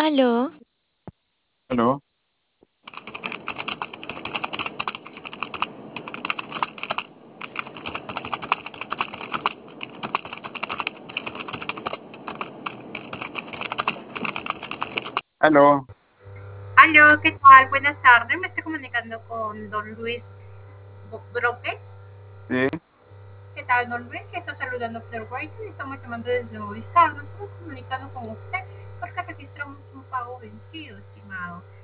Aló, Aló, aló, Aló, ¿qué tal? Buenas tardes. Me estoy comunicando con don Luis Broque. sí, ¿Qué tal, don Luis? Le estoy saludando por White y estamos llamando desde Movistar. Nos estamos comunicando con usted porque registramos un pago vencido, estimado.